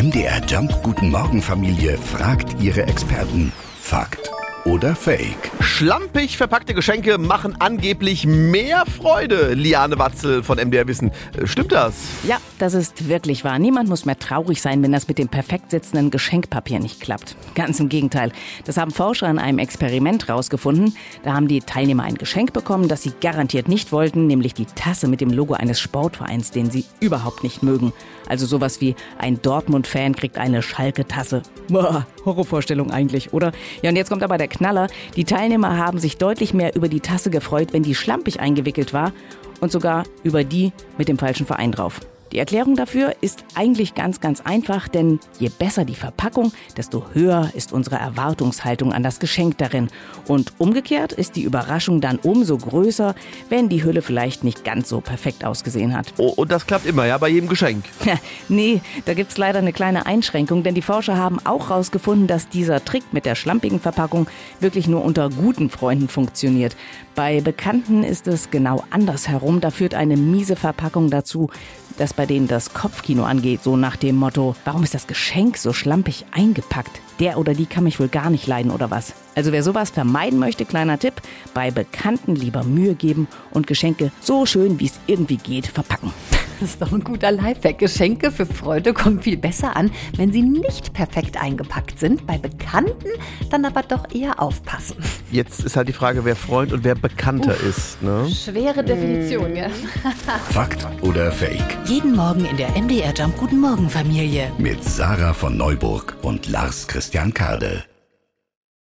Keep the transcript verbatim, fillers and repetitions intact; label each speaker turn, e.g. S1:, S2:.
S1: M D R Jump Guten Morgen Familie fragt ihre Experten. Fakt oder Fake?
S2: Schlampig verpackte Geschenke machen angeblich mehr Freude. Liane Watzel von M D R Wissen. Stimmt das?
S3: Ja, das ist wirklich wahr. Niemand muss mehr traurig sein, wenn das mit dem perfekt sitzenden Geschenkpapier nicht klappt. Ganz im Gegenteil. Das haben Forscher in einem Experiment rausgefunden. Da haben die Teilnehmer ein Geschenk bekommen, das sie garantiert nicht wollten, nämlich die Tasse mit dem Logo eines Sportvereins, den sie überhaupt nicht mögen. Also sowas wie ein Dortmund-Fan kriegt eine Schalke-Tasse. Boah, Horrorvorstellung eigentlich, oder? Ja, und jetzt kommt aber der Knaller. Die Teilnehmer haben sich deutlich mehr über die Tasse gefreut, wenn die schlampig eingewickelt war und sogar über die mit dem falschen Verein drauf. Die Erklärung dafür ist eigentlich ganz, ganz einfach, denn je besser die Verpackung, desto höher ist unsere Erwartungshaltung an das Geschenk darin. Und umgekehrt ist die Überraschung dann umso größer, wenn die Hülle vielleicht nicht ganz so perfekt ausgesehen hat.
S2: Oh, und das klappt immer, ja, bei jedem Geschenk?
S3: Nee, da gibt's leider eine kleine Einschränkung, denn die Forscher haben auch rausgefunden, dass dieser Trick mit der schlampigen Verpackung wirklich nur unter guten Freunden funktioniert. Bei Bekannten ist es genau andersherum. Da führt eine miese Verpackung dazu, dass bei denen das Kopfkino angeht, so nach dem Motto, warum ist das Geschenk so schlampig eingepackt? Der oder die kann mich wohl gar nicht leiden oder was? Also wer sowas vermeiden möchte, kleiner Tipp, bei Bekannten lieber Mühe geben und Geschenke so schön, wie es irgendwie geht, verpacken.
S4: Das ist doch ein guter Lifehack. Geschenke für Freunde kommen viel besser an, wenn sie nicht perfekt eingepackt sind. Bei Bekannten dann aber doch eher aufpassen.
S2: Jetzt ist halt die Frage, wer Freund und wer Bekannter Uff, ist. Ne?
S4: Schwere Definition, ja.
S1: Fakt oder Fake?
S5: Jeden Morgen in der M D R Jump Guten Morgen Familie.
S1: Mit Sarah von Neuburg und Lars Christian Kade.